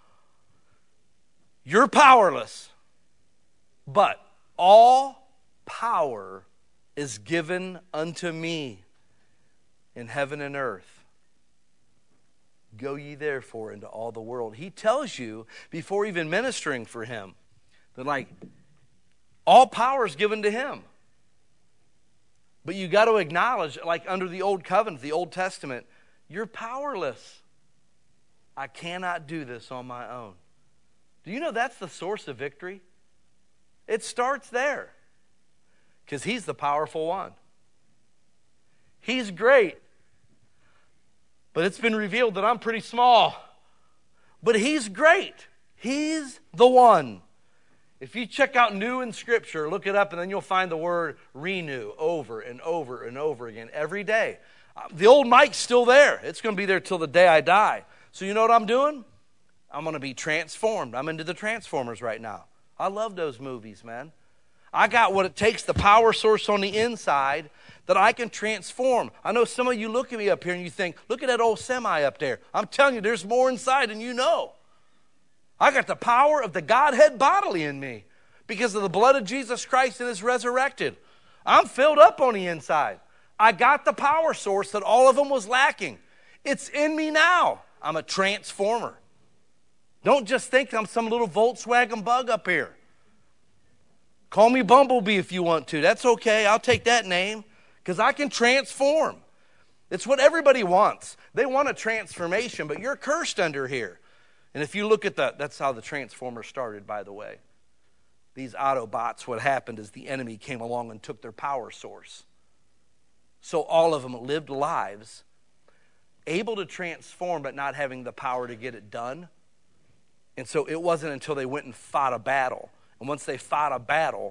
You're powerless, but all power is given unto me in heaven and earth. Go ye therefore into all the world. He tells you before even ministering for him that like all power is given to him. But you got to acknowledge, like under the old covenant, the Old Testament, you're powerless. I cannot do this on my own. Do you know that's the source of victory? It starts there. Because he's the powerful one. He's great. But it's been revealed that I'm pretty small. But he's great. He's the one. If you check out new in Scripture, look it up, and then you'll find the word renew over and over and over again every day. The old mic's still there. It's going to be there till the day I die. So you know what I'm doing? I'm going to be transformed. I'm into the Transformers right now. I love those movies, man. I got what it takes, the power source on the inside, that I can transform. I know some of you look at me up here and you think, look at that old semi up there. I'm telling you, there's more inside than you know. I got the power of the Godhead bodily in me because of the blood of Jesus Christ and His resurrected. I'm filled up on the inside. I got the power source that all of them was lacking. It's in me now. I'm a transformer. Don't just think I'm some little Volkswagen bug up here. Call me Bumblebee if you want to. That's okay. I'll take that name because I can transform. It's what everybody wants. They want a transformation, but you're cursed under here. And if you look at that's how the Transformer started, by the way. These Autobots, what happened is the enemy came along and took their power source. So all of them lived lives able to transform but not having the power to get it done. And so it wasn't until they went and fought a battle. And once they fought a battle,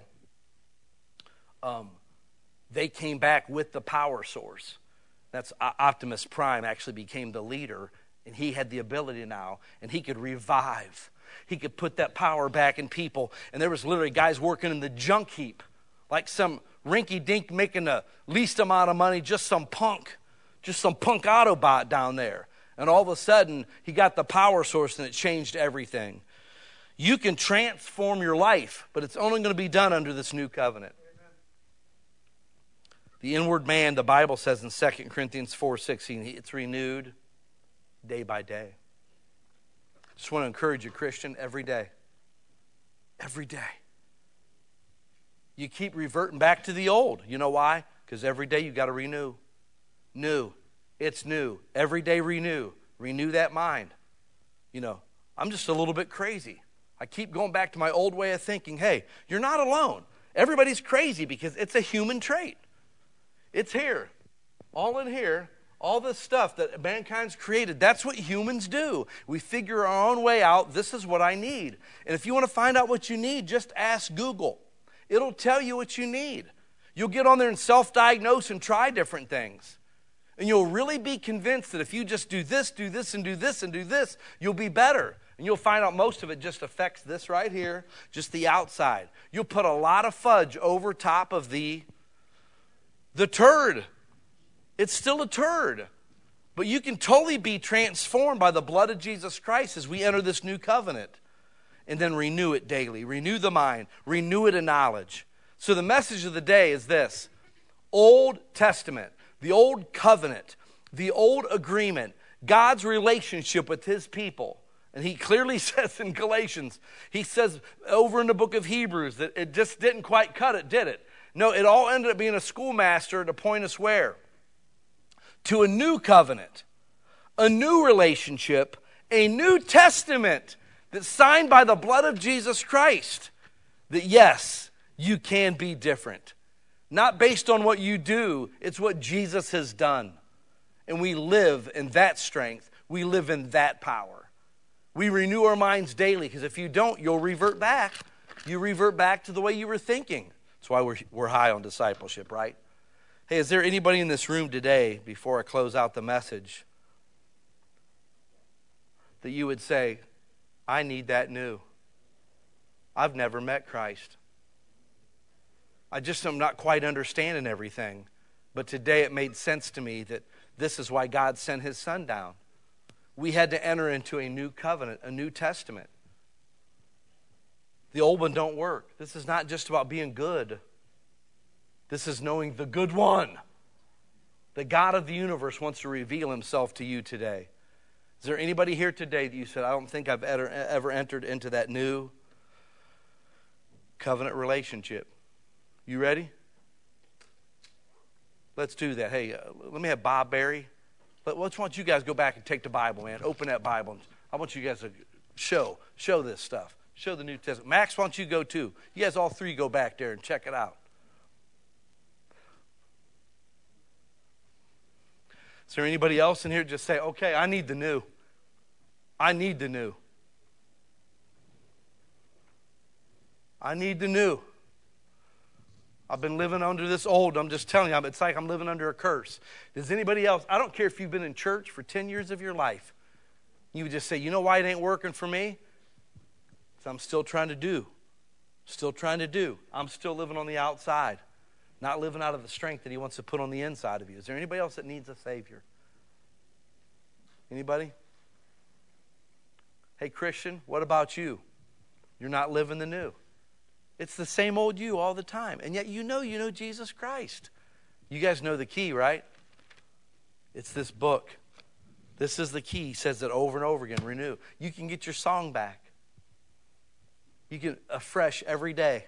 they came back with the power source. That's Optimus Prime actually became the leader, and he had the ability now, and he could revive. He could put that power back in people. And there was literally guys working in the junk heap, like some rinky-dink making the least amount of money, just some punk Autobot down there. And all of a sudden, he got the power source, and it changed everything. You can transform your life, but it's only going to be done under this new covenant. The inward man, the Bible says in 2 Corinthians 4:16, it's renewed day by day. Just want to encourage you, Christian, every day. Every day. You keep reverting back to the old. You know why? Because every day you got to renew. New. It's new. Every day renew. Renew that mind. You know, I'm just a little bit crazy. I keep going back to my old way of thinking. Hey, you're not alone. Everybody's crazy because it's a human trait. It's here. All in here. All this stuff that mankind's created, that's what humans do. We figure our own way out. This is what I need. And if you want to find out what you need, just ask Google. It'll tell you what you need. You'll get on there and self-diagnose and try different things. And you'll really be convinced that if you just do this, and do this, and do this, you'll be better. And you'll find out most of it just affects this right here, just the outside. You'll put a lot of fudge over top of the turd. It's still a turd. But you can totally be transformed by the blood of Jesus Christ as we enter this new covenant. And then renew it daily. Renew the mind. Renew it in knowledge. So the message of the day is this. Old Testament, the old covenant, the old agreement, God's relationship with His people. And He clearly says in Galatians, He says over in the book of Hebrews that it just didn't quite cut it, did it? No, it all ended up being a schoolmaster to point us where? To a new covenant, a new relationship, a new testament that's signed by the blood of Jesus Christ. That yes, you can be different. Not based on what you do, it's what Jesus has done. And we live in that strength. We live in that power. We renew our minds daily, because if you don't, you'll revert back. You revert back to the way you were thinking. That's why we're high on discipleship, right? Hey, is there anybody in this room today, before I close out the message, that you would say, I need that new. I've never met Christ. I just am not quite understanding everything. But today it made sense to me that this is why God sent His Son down. We had to enter into a new covenant, a new testament. The old one don't work. This is not just about being good. This is knowing the good one. The God of the universe wants to reveal Himself to you today. Is there anybody here today that you said, I don't think I've ever entered into that new covenant relationship? You ready? Let's do that. Hey, let me have Bob Berry. Let's want you guys go back and take the Bible, man. Open that Bible. I want you guys to show this stuff. Show the New Testament. Max, why don't you go too? You guys all three go back there and check it out. Is there anybody else in here just say, okay, I need the new. I need the new. I need the new. I've been living under this old. I'm just telling you, it's like I'm living under a curse. Does anybody else, I don't care if you've been in church for 10 years of your life. You would just say, you know why it ain't working for me? Because I'm still trying to do. Still trying to do. I'm still living on the outside. Not living out of the strength that He wants to put on the inside of you. Is there anybody else that needs a Savior? Anybody? Hey, Christian, what about you? You're not living the new. It's the same old you all the time. And yet you know Jesus Christ. You guys know the key, right? It's this book. This is the key. He says it over and over again. Renew. You can get your song back. You can afresh every day.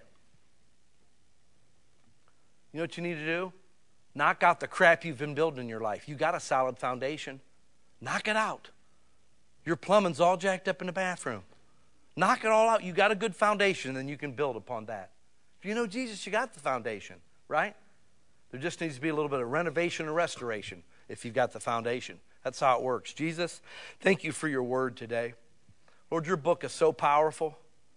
You know what you need to do? Knock out the crap you've been building in your life. You got a solid foundation. Knock it out. Your plumbing's all jacked up in the bathroom. Knock it all out. You got a good foundation, and then you can build upon that. If you know Jesus, you got the foundation, right? There just needs to be a little bit of renovation and restoration if you've got the foundation. That's how it works. Jesus, thank you for your word today. Lord, your book is so powerful.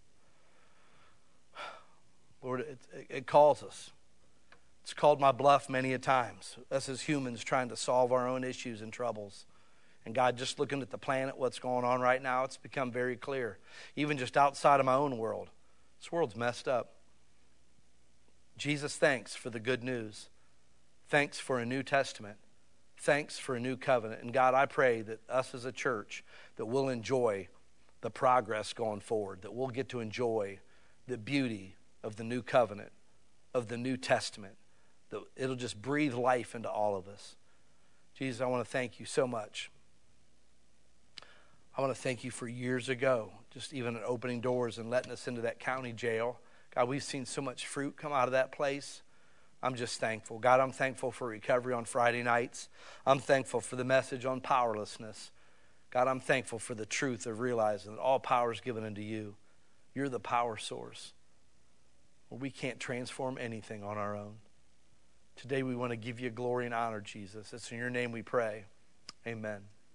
Lord, it calls us. It's called my bluff many a times. Us as humans trying to solve our own issues and troubles. And God, just looking at the planet, what's going on right now, it's become very clear. Even just outside of my own world. This world's messed up. Jesus, thanks for the good news. Thanks for a New Testament. Thanks for a new covenant. And God, I pray that us as a church, that we'll enjoy the progress going forward, that we'll get to enjoy the beauty of the new covenant, of the New Testament, that it'll just breathe life into all of us. Jesus, I want to thank you so much. I want to thank you for years ago, just even opening doors and letting us into that county jail. God, we've seen so much fruit come out of that place. I'm just thankful. God, I'm thankful for recovery on Friday nights. I'm thankful for the message on powerlessness. God, I'm thankful for the truth of realizing that all power is given unto you. You're the power source. Well, we can't transform anything on our own. Today we want to give you glory and honor, Jesus. It's in your name we pray. Amen.